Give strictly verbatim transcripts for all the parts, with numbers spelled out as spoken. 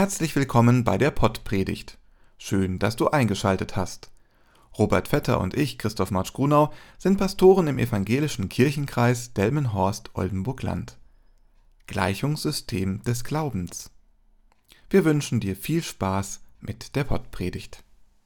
Herzlich willkommen bei der Pottpredigt. Schön, dass du eingeschaltet hast. Robert Vetter und ich, Christoph Marsch-Grunau, sind Pastoren im evangelischen Kirchenkreis Delmenhorst-Oldenburg-Land. Gleichungssystem des Glaubens. Wir wünschen dir viel Spaß mit der Pottpredigt.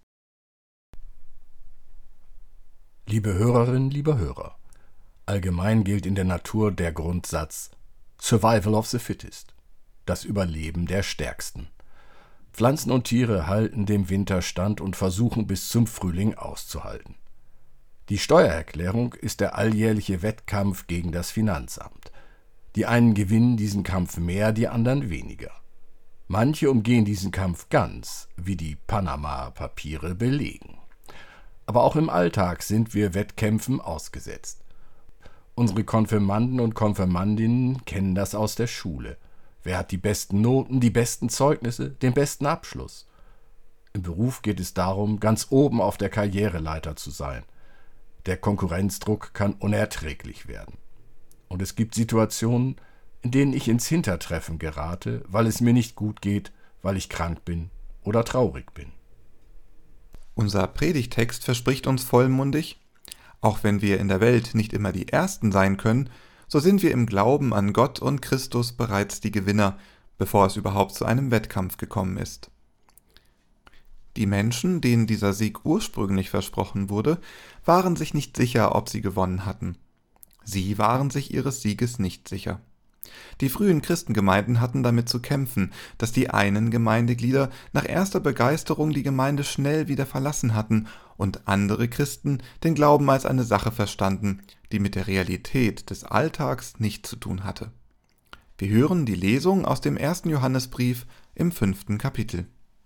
Liebe Hörerinnen, lieber Hörer, allgemein gilt in der Natur der Grundsatz Survival of the Fittest, das Überleben der Stärksten. Pflanzen und Tiere halten dem Winter stand und versuchen bis zum Frühling auszuhalten. Die Steuererklärung ist der alljährliche Wettkampf gegen das Finanzamt. Die einen gewinnen diesen Kampf mehr, die anderen weniger. Manche umgehen diesen Kampf ganz, wie die Panama-Papiere belegen. Aber auch im Alltag sind wir Wettkämpfen ausgesetzt. Unsere Konfirmanden und Konfirmandinnen kennen das aus der Schule. Wer hat die besten Noten, die besten Zeugnisse, den besten Abschluss? Im Beruf geht es darum, ganz oben auf der Karriereleiter zu sein. Der Konkurrenzdruck kann unerträglich werden. Und es gibt Situationen, in denen ich ins Hintertreffen gerate, weil es mir nicht gut geht, weil ich krank bin oder traurig bin. Unser Predigtext verspricht uns vollmundig: Auch wenn wir in der Welt nicht immer die Ersten sein können, so sind wir im Glauben an Gott und Christus bereits die Gewinner, bevor es überhaupt zu einem Wettkampf gekommen ist. Die Menschen, denen dieser Sieg ursprünglich versprochen wurde, waren sich nicht sicher, ob sie gewonnen hatten. Sie waren sich ihres Sieges nicht sicher. Die frühen Christengemeinden hatten damit zu kämpfen, dass die einen Gemeindeglieder nach erster Begeisterung die Gemeinde schnell wieder verlassen hatten und andere Christen den Glauben als eine Sache verstanden, die mit der Realität des Alltags nichts zu tun hatte. Wir hören die Lesung aus dem ersten Johannesbrief im fünften Kapitel.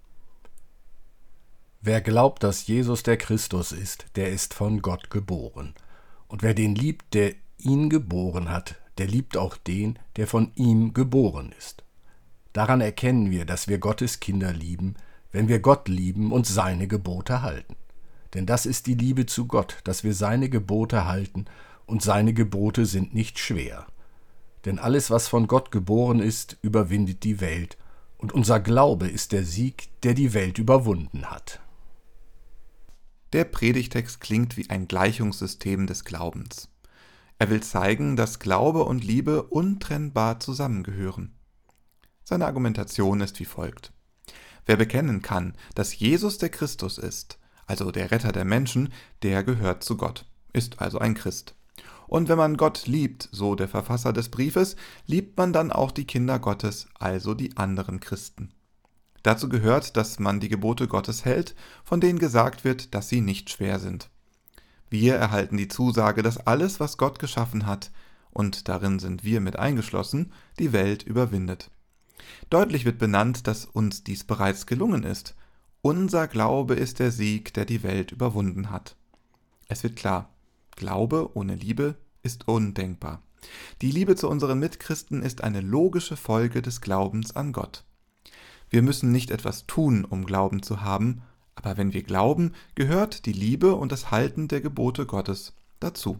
Wer glaubt, dass Jesus der Christus ist, der ist von Gott geboren. Und wer den liebt, der ihn geboren hat, der liebt auch den, der von ihm geboren ist. Daran erkennen wir, dass wir Gottes Kinder lieben, wenn wir Gott lieben und seine Gebote halten. Denn das ist die Liebe zu Gott, dass wir seine Gebote halten, und seine Gebote sind nicht schwer. Denn alles, was von Gott geboren ist, überwindet die Welt, und unser Glaube ist der Sieg, der die Welt überwunden hat. Der Predigtext klingt wie ein Gleichungssystem des Glaubens. Er will zeigen, dass Glaube und Liebe untrennbar zusammengehören. Seine Argumentation ist wie folgt: Wer bekennen kann, dass Jesus der Christus ist, also der Retter der Menschen, der gehört zu Gott, ist also ein Christ. Und wenn man Gott liebt, so der Verfasser des Briefes, liebt man dann auch die Kinder Gottes, also die anderen Christen. Dazu gehört, dass man die Gebote Gottes hält, von denen gesagt wird, dass sie nicht schwer sind. Wir erhalten die Zusage, dass alles, was Gott geschaffen hat, und darin sind wir mit eingeschlossen, die Welt überwindet. Deutlich wird benannt, dass uns dies bereits gelungen ist. Unser Glaube ist der Sieg, der die Welt überwunden hat. Es wird klar, Glaube ohne Liebe ist undenkbar. Die Liebe zu unseren Mitchristen ist eine logische Folge des Glaubens an Gott. Wir müssen nicht etwas tun, um Glauben zu haben, aber wenn wir glauben, gehört die Liebe und das Halten der Gebote Gottes dazu.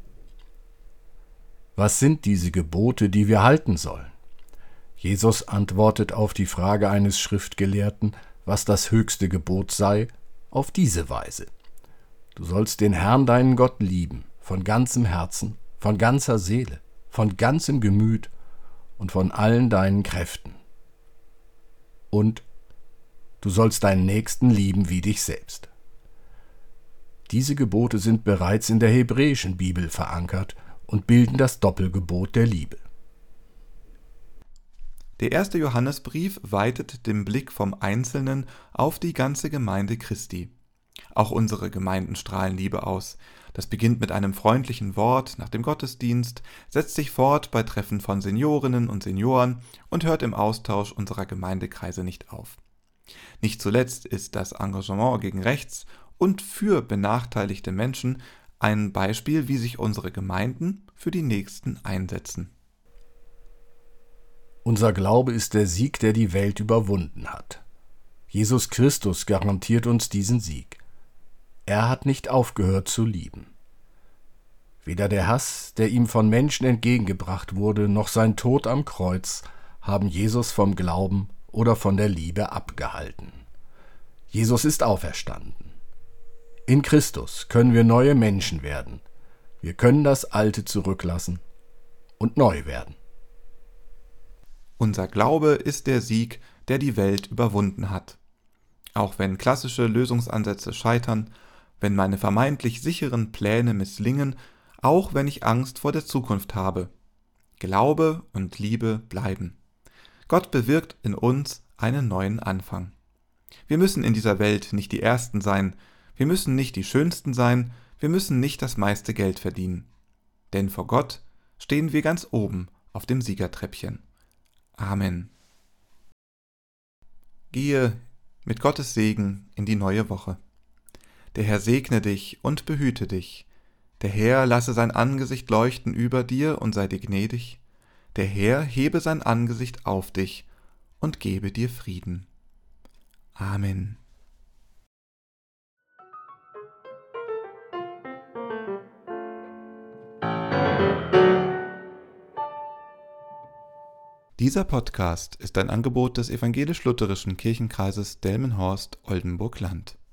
Was sind diese Gebote, die wir halten sollen? Jesus antwortet auf die Frage eines Schriftgelehrten, was das höchste Gebot sei, auf diese Weise: Du sollst den Herrn, deinen Gott, lieben, von ganzem Herzen, von ganzer Seele, von ganzem Gemüt und von allen deinen Kräften. Und du sollst deinen Nächsten lieben wie dich selbst. Diese Gebote sind bereits in der hebräischen Bibel verankert und bilden das Doppelgebot der Liebe. Der erste Johannesbrief weitet den Blick vom Einzelnen auf die ganze Gemeinde Christi. Auch unsere Gemeinden strahlen Liebe aus. Das beginnt mit einem freundlichen Wort nach dem Gottesdienst, setzt sich fort bei Treffen von Seniorinnen und Senioren und hört im Austausch unserer Gemeindekreise nicht auf. Nicht zuletzt ist das Engagement gegen rechts und für benachteiligte Menschen ein Beispiel, wie sich unsere Gemeinden für die Nächsten einsetzen. Unser Glaube ist der Sieg, der die Welt überwunden hat. Jesus Christus garantiert uns diesen Sieg. Er hat nicht aufgehört zu lieben. Weder der Hass, der ihm von Menschen entgegengebracht wurde, noch sein Tod am Kreuz haben Jesus vom Glauben oder von der Liebe abgehalten. Jesus ist auferstanden. In Christus können wir neue Menschen werden. Wir können das Alte zurücklassen und neu werden. Unser Glaube ist der Sieg, der die Welt überwunden hat. Auch wenn klassische Lösungsansätze scheitern, wenn meine vermeintlich sicheren Pläne misslingen, auch wenn ich Angst vor der Zukunft habe. Glaube und Liebe bleiben. Gott bewirkt in uns einen neuen Anfang. Wir müssen in dieser Welt nicht die Ersten sein, wir müssen nicht die Schönsten sein, wir müssen nicht das meiste Geld verdienen. Denn vor Gott stehen wir ganz oben auf dem Siegertreppchen. Amen. Gehe mit Gottes Segen in die neue Woche. Der Herr segne dich und behüte dich. Der Herr lasse sein Angesicht leuchten über dir und sei dir gnädig. Der Herr hebe sein Angesicht auf dich und gebe dir Frieden. Amen. Dieser Podcast ist ein Angebot des evangelisch-lutherischen Kirchenkreises Delmenhorst-Oldenburg-Land.